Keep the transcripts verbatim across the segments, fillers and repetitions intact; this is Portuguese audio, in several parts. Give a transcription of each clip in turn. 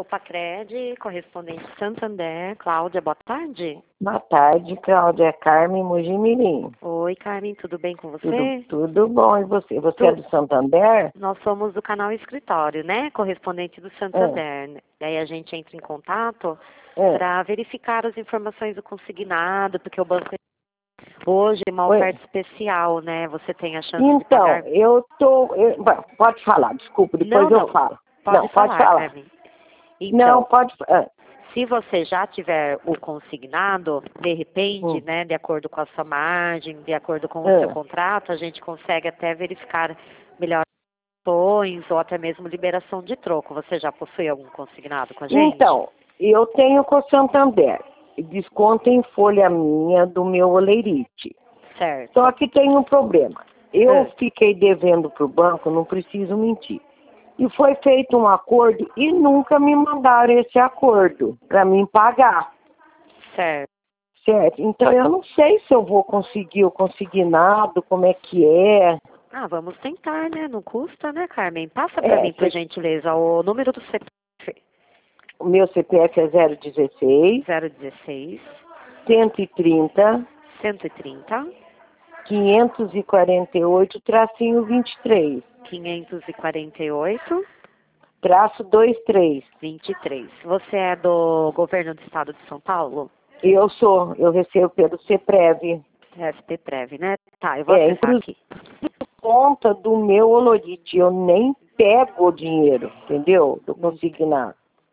Pacred, correspondente Santander. Cláudia, boa tarde. Boa tarde, Cláudia. É Carmen Mojimirim. Oi, Carmen, tudo bem com você? Tudo, tudo bom, e você? Você Tu... é do Santander? Nós somos do canal Escritório, né? Correspondente do Santander. É. Daí a gente entra em contato é. para verificar as informações do consignado, porque o banco hoje é uma oferta Oi. especial, né? Você tem a chance então, de pagar... Então, eu tô... Eu... Pode falar, desculpa, depois não, eu não. falo. Pode não, falar, pode falar. Carmen. Então, não, pode... Ah. Se você já tiver o consignado, de repente, hum. né, de acordo com a sua margem, de acordo com o ah. seu contrato, a gente consegue até verificar melhores opções ou até mesmo liberação de troco. Você já possui algum consignado com a gente? Então, eu tenho com o Santander. Desconto em folha minha do meu olerite. Certo. Só que tem um problema. Eu ah. fiquei devendo para o banco, não preciso mentir. E foi feito um acordo e nunca me mandaram esse acordo para mim pagar. Certo. Certo. Então eu não sei se eu vou conseguir o consignado, como é que é. Ah, vamos tentar, né? Não custa, né, Carmen? Passa para é, mim, por gentileza, o número do C P F. O meu C P F é zero dezesseis. zero dezesseis. cento e trinta. cento e trinta. quinhentos e quarenta e oito, tracinho vinte e três. quinhentos e quarenta e oito. Traço vinte e três. vinte e três. Você é do governo do estado de São Paulo? Eu sou, eu recebo pelo CEPREV. S P Prev, né? Tá, eu vou é, acessar aqui. Conta do meu olorite, eu nem pego o dinheiro, entendeu? Do consignado.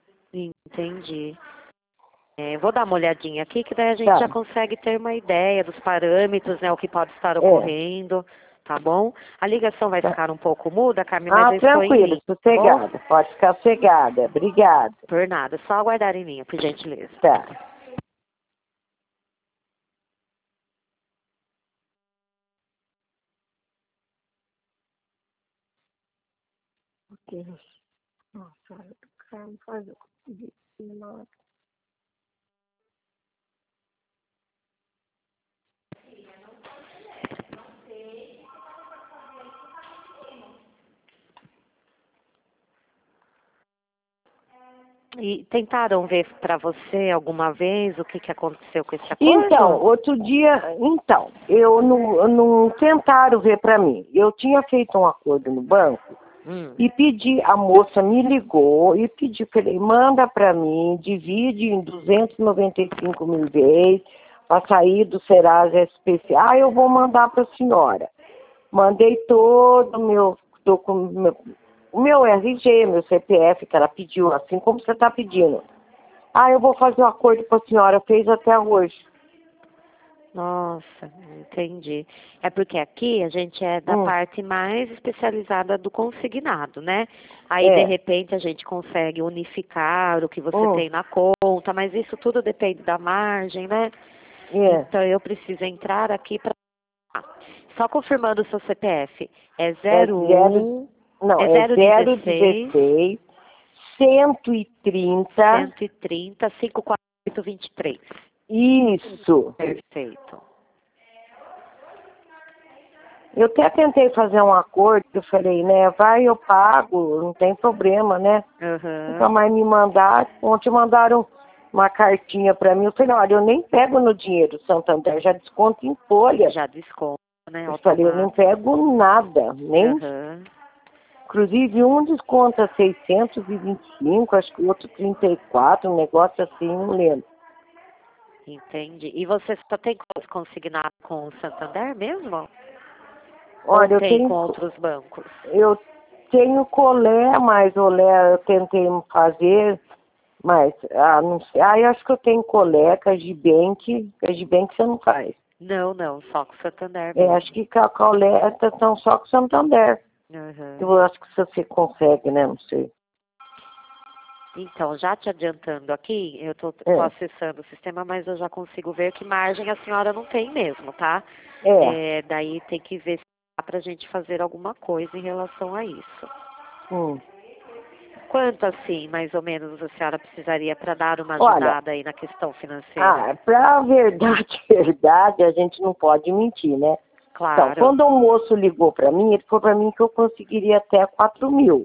Entendi. É, vou dar uma olhadinha aqui, que daí a gente tá. já consegue ter uma ideia dos parâmetros, né? O que pode estar ocorrendo, é. tá bom? A ligação vai tá. ficar um pouco muda, Carmen, mas ah, eu estou em linha. sossegada, tá pode ficar sossegada. Obrigada. Por nada, só aguardar em linha, por gentileza. Tá. Nossa, Carmen, faz o E tentaram ver para você alguma vez o que, que aconteceu com esse acordo? Então, outro dia, então, eu não, eu não tentaram ver para mim. Eu tinha feito um acordo no banco hum. e pedi, a moça me ligou e pediu, falei, manda para mim, divide em duzentos e noventa e cinco mil vezes para sair do Serasa S P C. Ah, eu vou mandar para a senhora. Mandei todo o meu documento. O meu R G, meu C P F, que ela pediu, assim como você está pedindo. Ah, eu vou fazer um acordo com a senhora, fez até hoje. Nossa, entendi. É porque aqui a gente é da hum. parte mais especializada do consignado, né? Aí, é. de repente, a gente consegue unificar o que você hum. tem na conta, mas isso tudo depende da margem, né? É. Então, eu preciso entrar aqui para... Só confirmando o seu C P F. É zero um... Não, é, é zero dezesseis, cento e trinta. cento e trinta, cinco quatro oito, vinte e três. Isso. Perfeito. Eu até tentei fazer um acordo, eu falei, né, vai, eu pago, não tem problema, né? Uhum. Nunca mais me mandaram. Ontem mandaram uma cartinha para mim, eu falei, olha, eu nem pego no dinheiro Santander, já desconto em folha. Já desconto, né? Eu falei, eu não pego nada, nem... Uhum. Inclusive, um desconta seiscentos e vinte e cinco, acho que o outro trinta e quatro, um negócio assim, não lembro. Entendi. E você só tem consignado com o Santander mesmo? Olha, Ou eu tem tenho, com outros bancos? Eu tenho colé, mas olé eu tentei fazer, mas, ah, não sei. Ah, eu acho que eu tenho colé, Cagibank, Cagibank você não faz. Não, não, só com o Santander mesmo. É, acho que a colé estão só com o Santander. Uhum. Eu acho que você consegue, né? Não sei. Então, já te adiantando aqui, eu estou é. acessando o sistema, mas eu já consigo ver que margem a senhora não tem mesmo, tá? É. É daí tem que ver se dá para a gente fazer alguma coisa em relação a isso. Hum. Quanto assim, mais ou menos, a senhora precisaria para dar uma Olha, ajudada aí na questão financeira? Ah, pra verdade, verdade, a gente não pode mentir, né? Claro. Então, quando o moço ligou para mim, ele falou para mim que eu conseguiria até quatro mil.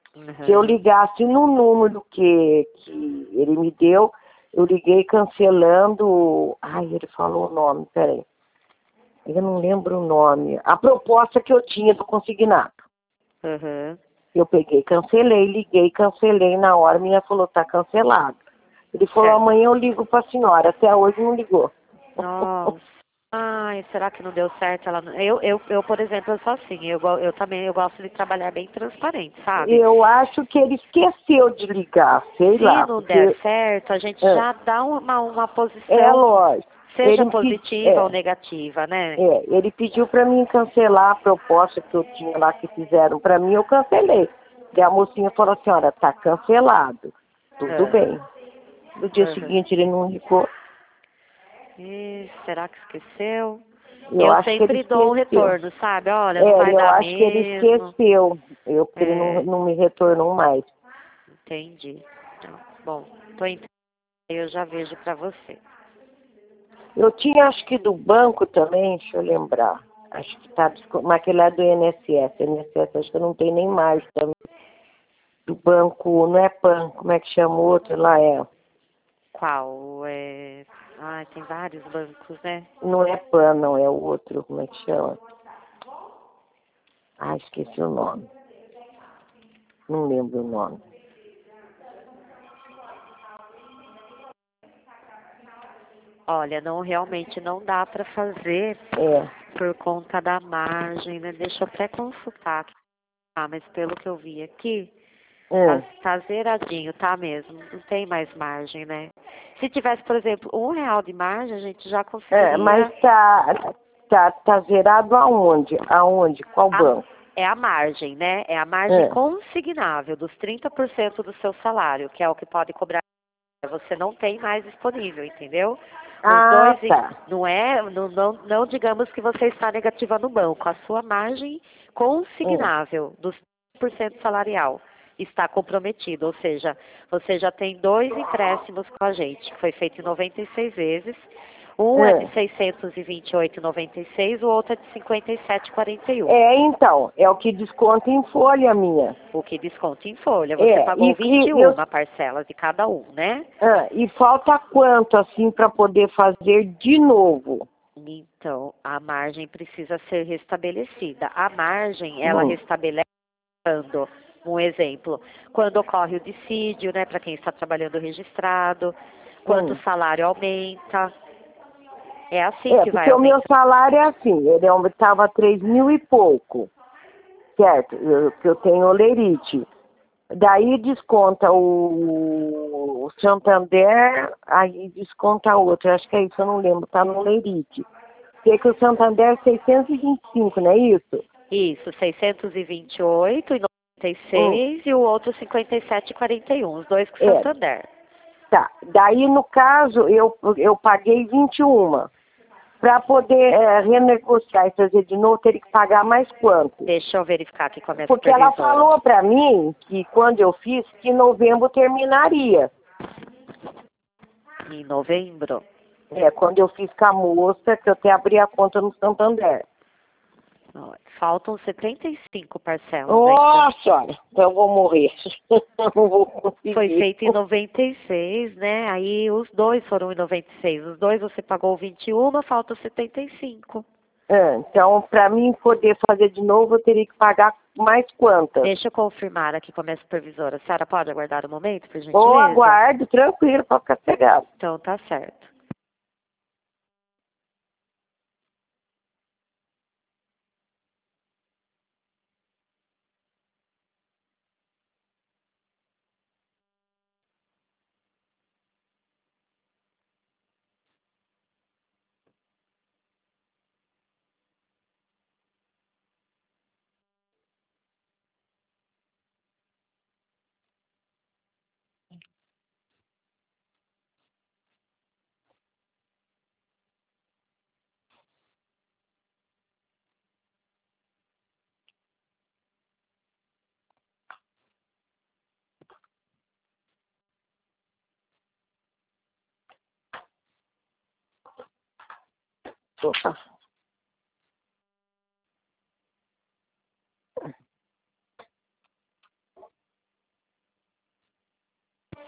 Uhum. Se eu ligasse no número que, que ele me deu, eu liguei cancelando... Ai, ele falou o nome, peraí. Eu não lembro o nome. A proposta que eu tinha do consignado. Uhum. Eu peguei, cancelei, liguei, cancelei. Na hora, a minha falou, tá cancelado. Ele falou, Certo. amanhã eu ligo pra senhora. Até hoje não ligou. Nossa. Ai, será que não deu certo? Ela não- eu, eu, eu, por exemplo, eu sou assim. Eu, go- eu também eu gosto de trabalhar bem transparente, sabe? Eu acho que ele esqueceu de ligar, sei Se lá. não der Porque, certo, a gente é, já dá uma, uma é posição, lógico. seja Ele, pe- positiva ou é, negativa, né? é, ele pediu pra mim cancelar a proposta que eu tinha lá que fizeram pra mim, eu cancelei. E a mocinha falou, senhora, tá cancelado. Tudo Ah, bem. No dia uhum. seguinte ele não ligou. Ih, será que esqueceu? Eu Eu acho que ele sempre dou um esqueceu. retorno, sabe? Olha, não É, vai eu dar acho que ele mesmo. esqueceu. Eu, porque ele não, É, não me retornou mais. entendi. Então, bom, tô entendendo. Eu já vejo pra você. Eu tinha, acho que do banco também, deixa eu lembrar. Acho que tá, desco- mas aquele é do I N S S. I N S S acho que eu não tenho nem mais também. Do banco, não é PAN, como é que chama o outro lá? É, Qual? É... Ai, tem vários bancos, né? não é PAN, não, é o outro, como é que chama? Ah, esqueci o nome. Não lembro o nome. Olha, não, realmente não dá pra fazer É, por conta da margem, né? Deixa eu até consultar aqui. Ah, mas pelo que eu vi aqui, tá, é, tá zeradinho, tá mesmo. Não tem mais margem, né? Se tivesse, por exemplo, um real de margem, a gente já é, mas conseguiria. tá, tá, tá zerado aonde? Aonde? Qual A, banco? é a margem, né? É a margem É. consignável dos trinta por cento do seu salário, que é o que pode cobrar. Você não tem mais disponível, entendeu? Os Ah, dois, em- tá. não é, não, não, não digamos que você está negativa no banco. A sua margem Hum. consignável dos trinta por cento salarial está comprometida, ou seja, você já tem dois empréstimos com a gente, que foi feito em noventa e seis vezes. Um é de É. seiscentos e vinte e oito vírgula noventa e seis, o outro é de cinquenta e sete vírgula quarenta e um. É, então, é o que desconta em folha minha. O que desconta em folha. Você É, pagou e, vinte e e, eu, uma parcelas de cada um, né? ah, e falta quanto, assim, para poder fazer de novo? Então, a margem precisa ser restabelecida. A margem, ela Hum, restabelece quando, um exemplo, quando ocorre o dissídio, né, para quem está trabalhando registrado, quando o hum. salário aumenta. É assim É, que vai porque o meu aumentar. salário é assim, ele estava três mil e pouco, certo? Eu, que eu tenho olerite. Daí desconta o, o Santander, aí desconta outro, acho que é isso, eu não lembro, tá no olerite. Sei que o Santander é seiscentos e vinte e cinco, não é isso? Isso, seiscentos e vinte e oito e noventa e Hum, seis e o outro cinquenta e sete e quarenta e um, os dois com é, Santander. tá. Daí, no caso, eu, eu paguei vinte e um. Para poder é, renegociar e fazer de novo, teria que pagar mais quanto? Deixa eu verificar aqui com a minha Porque ela supervisora. falou para mim que quando eu fiz, que em novembro terminaria. Em novembro? É, quando eu fiz com a moça, que eu até abri a conta no Santander. Ó, faltam setenta e cinco parcelas ainda. Nossa, olha, então eu vou morrer. Não vou Foi conseguir. feito em noventa e seis, né? Aí os dois foram em noventa e seis. Os dois você pagou vinte e um, falta setenta e cinco. É, então, para mim poder fazer de novo, eu teria que pagar mais quantas? Deixa eu confirmar aqui com a minha supervisora. A senhora pode aguardar um momento, por Ou gentileza? aguardo, tranquilo, para ficar cegado. Então tá certo. Opa.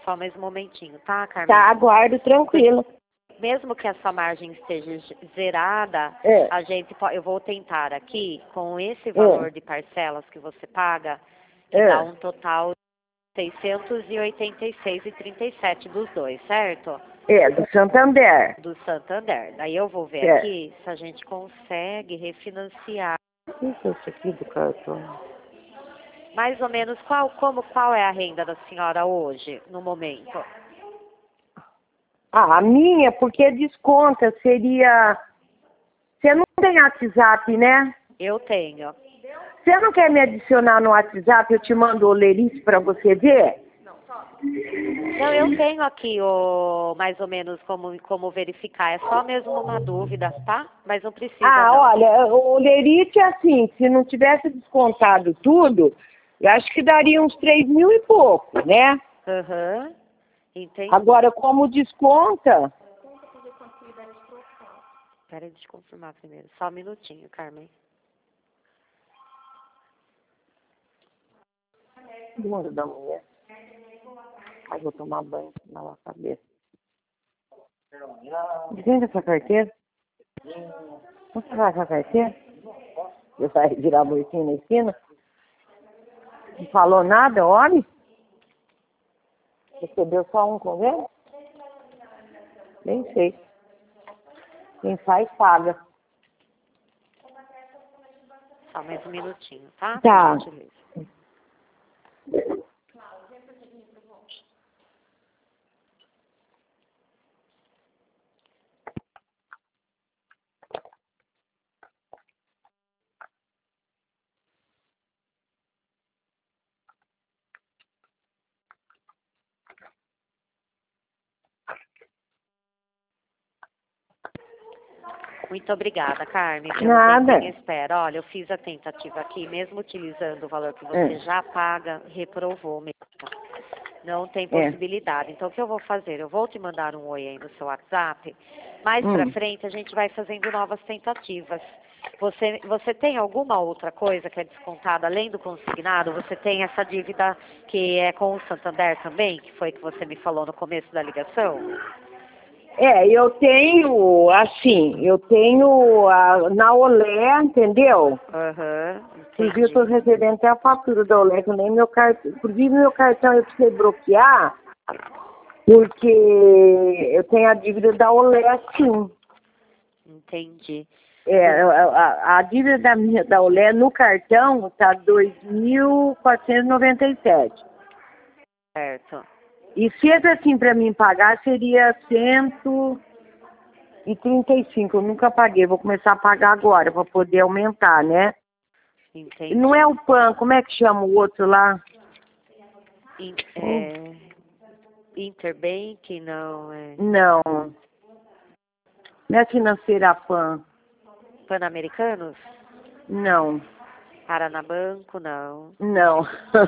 só mais um momentinho, tá, Carmen? Tá, aguardo, tranquilo. Mesmo que a sua margem esteja zerada, é. a gente pode, eu vou tentar aqui, com esse valor é. de parcelas que você paga, que é. dá um total de seiscentos e oitenta e seis reais e trinta e sete centavos dos dois, certo? É, do Santander. Do Santander. Daí eu vou ver é. aqui se a gente consegue refinanciar. O que é isso aqui do cartão? Mais ou menos, qual, como, qual é a renda da senhora hoje, no momento? Ah, a minha, porque desconta, seria... Você não tem WhatsApp, né? Eu tenho. Você não quer me adicionar no WhatsApp? Eu te mando o Lerice para você ver? Não, eu tenho aqui o mais ou menos como, como verificar. É só mesmo uma dúvida, tá? Mas não precisa, Ah, não. olha, o Lerite, assim, se não tivesse descontado tudo, eu acho que daria uns três mil e pouco, né? Aham, uhum. Entendi. Agora, como desconta... Peraí, deixa eu confirmar primeiro. Só um minutinho, Carmen. Duas da manhã. Ai, vou tomar banho, lavar a cabeça. De quem é essa carteira? Você vai com a carteira? Você vai virar a bolsinha na esquina? Não falou nada, homem? Recebeu só um convênio? Nem sei. Quem faz, paga. Só mais um minutinho, tá? Tá. Muito obrigada, Carmen, pelo Nada. tempo em espera. Olha, eu fiz a tentativa aqui, mesmo utilizando o valor que você é. já paga, reprovou mesmo. Não tem possibilidade. É. Então, o que eu vou fazer? Eu vou te mandar um oi aí no seu WhatsApp. Mais hum. pra frente, a gente vai fazendo novas tentativas. Você, você tem alguma outra coisa que é descontada além do consignado? Você tem essa dívida que é com o Santander também, que foi que você me falou no começo da ligação? É, eu tenho, assim, eu tenho a, na Olé, entendeu? Aham, uhum, inclusive eu estou recebendo até a fatura da Olé, que nem meu cartão, inclusive meu cartão eu precisei bloquear, porque eu tenho a dívida da Olé, sim. Entendi. É, a, a dívida da, minha, da Olé no cartão está dois mil quatrocentos e noventa e sete. Certo. E se é assim para mim pagar, seria cento e trinta e cinco. Eu nunca paguei, vou começar a pagar agora para poder aumentar, né? Entendi. Não é o P A N, como é que chama o outro lá? In, é, Interbank, não é? Não. Não é financeira P A N. Pan-Americanos? Não. Paranabanco, não. Não.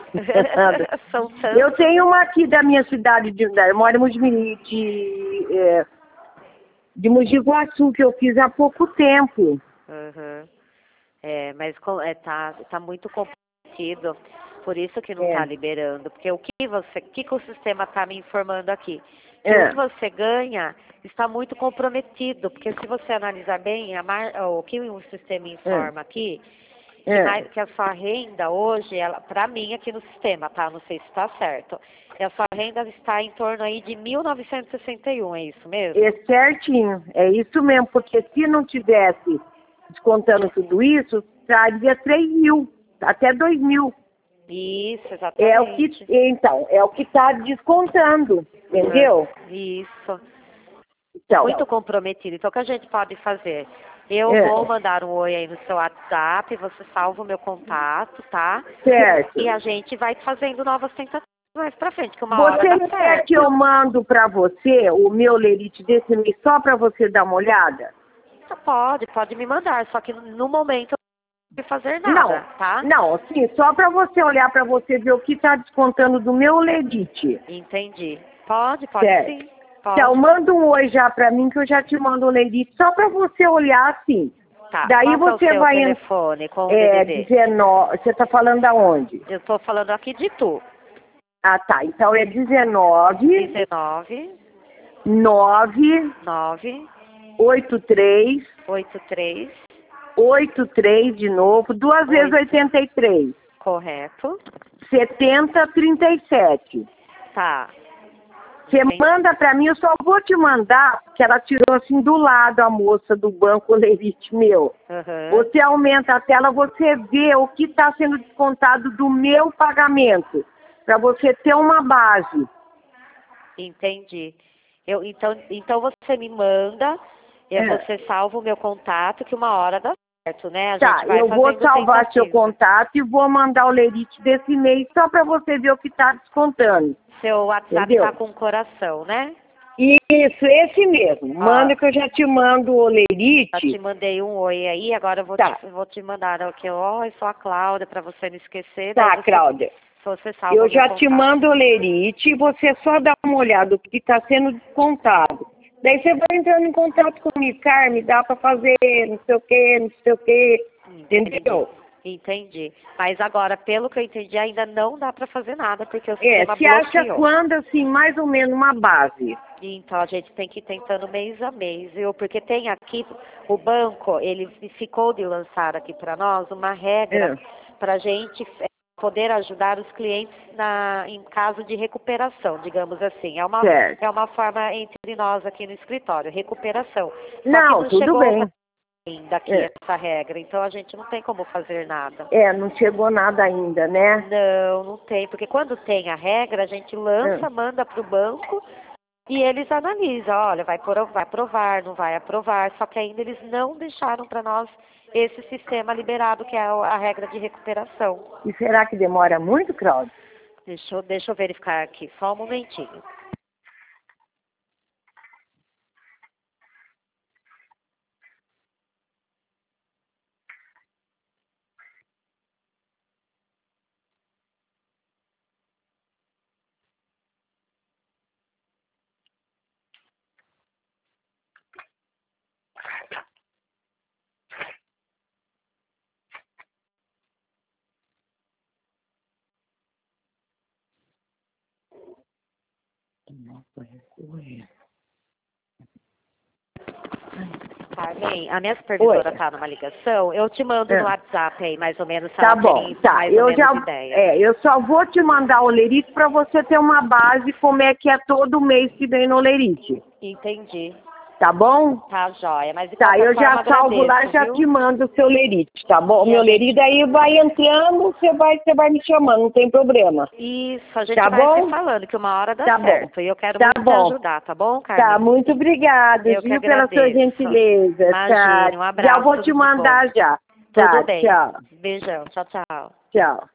São tantos. Eu tenho uma aqui da minha cidade, de, eu moro em Mogi, de, é, de Mogi Guaçu, que eu fiz há pouco tempo. Uhum. É, mas é, tá, tá muito comprometido, por isso que não está é. liberando. Porque o que você, o que, que o sistema está me informando aqui? Que é. o que você ganha está muito comprometido, porque se você analisar bem a mar, o que o sistema informa é. aqui, que, é. mais, que a sua renda hoje, ela, para mim aqui no sistema, tá? Não sei se está certo. E a sua renda está em torno aí de mil novecentos e sessenta e um, é isso mesmo? É certinho, é isso mesmo, porque se não tivesse descontando tudo isso, traria três mil, até dois mil. Isso, exatamente. É o que, então, é o que está descontando, entendeu? Isso. Então, muito comprometido. Então, o que a gente pode fazer? Eu é. vou mandar um oi aí no seu WhatsApp, você salva o meu contato, tá? Certo. E a gente vai fazendo novas tentativas mais pra frente, que uma você hora dá quer certo. que eu mando para você o meu lerite desse mês só para você dar uma olhada? Pode, pode me mandar, só que no momento eu não vou fazer nada, não, tá? Não, sim, só para você olhar para você ver o que está descontando do meu lerite. Entendi. Pode, pode certo. sim. Pode. Então, manda um oi já para mim que eu já te mando o lerite só para você olhar assim. Tá. Daí qual você é o seu vai telefone com o é, D D D? dezenove, você está falando aonde? Eu estou falando aqui de tu. Ah, tá. Então é dezenove. dezenove. nove. nove. oito três. oito três. oito três de novo. Duas vezes oitenta e três. Correto. setenta, trinta e sete. Tá. Você manda para mim, eu só vou te mandar, porque ela tirou assim do lado a moça do banco Lerite meu. Uhum. Você aumenta a tela, você vê o que está sendo descontado do meu pagamento, para você ter uma base. Entendi. Eu, então, então você me manda, e É. você salva o meu contato, que uma hora dá certo, né? A Tá, gente vai eu vou salvar tentativa. seu contato e vou mandar o Lerite desse mês, só para você ver o que está descontando. Seu WhatsApp Entendeu? tá com coração, né? Isso, esse mesmo. Manda Ó, que eu já te mando o Lerite. eu te mandei um oi aí, agora eu vou, Tá. te, vou te mandar aqui, ó, eu sou a Cláudia, para você não esquecer. Tá, daí você, Cláudia. você salva Eu o meu já te contato. mando o Lerite e você só dá uma olhada o que está sendo descontado. Daí você vai entrando em contato comigo, Carme, dá para fazer não sei o que, não sei o que, entendeu? Entendi. Mas agora, pelo que eu entendi, ainda não dá para fazer nada, porque o É, sistema você acha bloqueou. quando, assim, mais ou menos uma base? Então, a gente tem que ir tentando mês a mês, viu? Porque tem aqui, o banco, ele ficou de lançar aqui para nós uma regra É. para a gente poder ajudar os clientes na, em caso de recuperação, digamos assim. É uma, Certo. é uma forma entre nós aqui no escritório, recuperação. Só Não, que não tudo chegou bem. ainda aqui É. essa regra, então a gente não tem como fazer nada. É, não chegou nada ainda, né? Não, não tem, porque quando tem a regra, a gente lança, É. manda para o banco e eles analisam, olha, vai, por, vai aprovar, não vai aprovar, só que ainda eles não deixaram para nós esse sistema liberado, que é a, a regra de recuperação. E será que demora muito, Cláudia? Deixa eu, deixa eu verificar aqui, só um momentinho. Carmen, a minha supervisora está numa ligação, eu te mando É. no WhatsApp aí, mais ou menos, se Tá ela bom, tem tá. mais ou Eu menos já, ideia. é, eu só vou te mandar o Lerite para você ter uma base como é que é todo mês que vem no Lerite. Entendi. Tá bom? Tá, joia. Mas de Tá, qualquer eu já forma, salvo lá agradeço, e já viu? te mando o seu Lerite, tá bom? O E meu a gente- Lerite aí vai entrando, você vai, você vai me chamando, não tem problema. Isso, a gente Tá vai bom? se falando, que uma hora dá Tá bom. certo. E eu quero Tá muito bom. te ajudar, tá bom, Carmen? Tá, muito obrigada, Eu que viu, pela sua agradeço. gentileza. Imagine, um Tá. abraço, Já vou tudo te de mandar bom. já. Tudo Tá, bem. tchau. Beijão, tchau, tchau. Tchau.